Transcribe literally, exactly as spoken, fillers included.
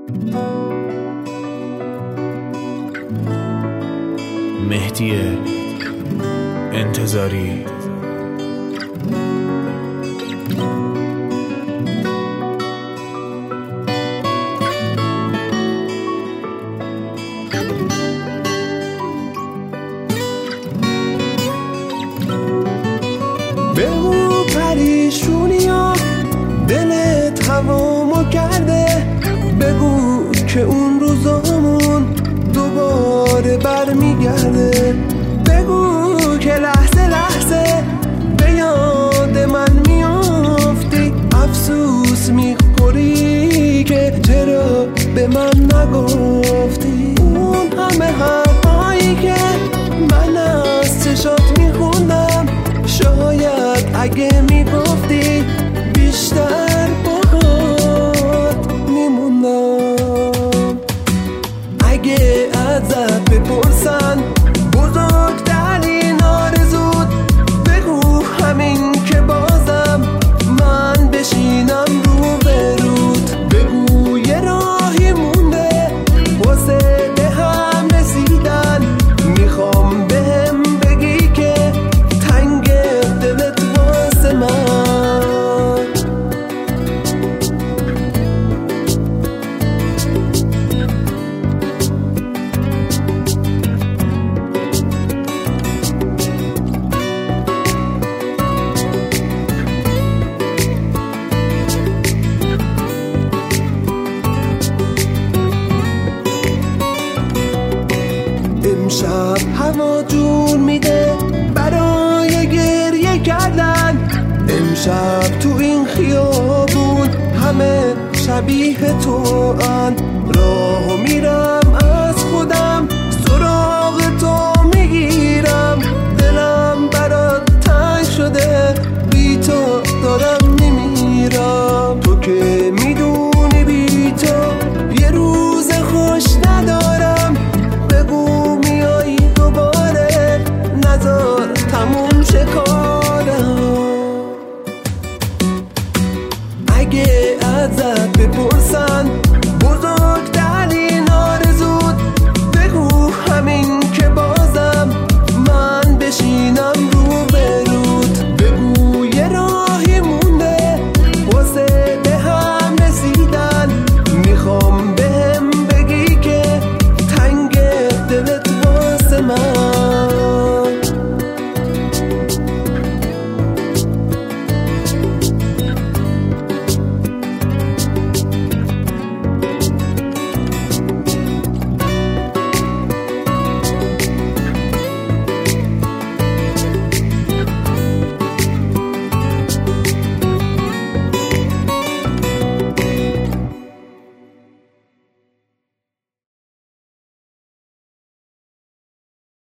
مهدی انتظاری. بگو پریشونی ها دلت هوامو کرده، بگو که اون روزامون دوباره برمیگرده، بگو که لحظه لحظه به یاد من میافتی، افسوس میخوری که چرا به من نگفتی. اون همه حرفایی که من از چشات میخوندم، شاید اگه میگفتی بیشتر باهات میموندم. اگه ازت بپرسن بزرگترین آرزوت، بگو همین که بازم من بشینم رو به رود، بگو یه راهی مونده واسه به هم رسیدن، میخوام بهم بگی که تنگ دلت واسه من. امشب هوا جون میده برای گریه کردن، امشب تو این خیابون همه شبیه تو ان، راهو میرم از خودم سراغ تو میگیرم، دلم برات تنگ شده بی تو دارم میمیرم. تو که میدونی بی تو یه روز خوش ندارم، بگو میای دوباره نذار تموم شه کارم. اگه ازت بپرسن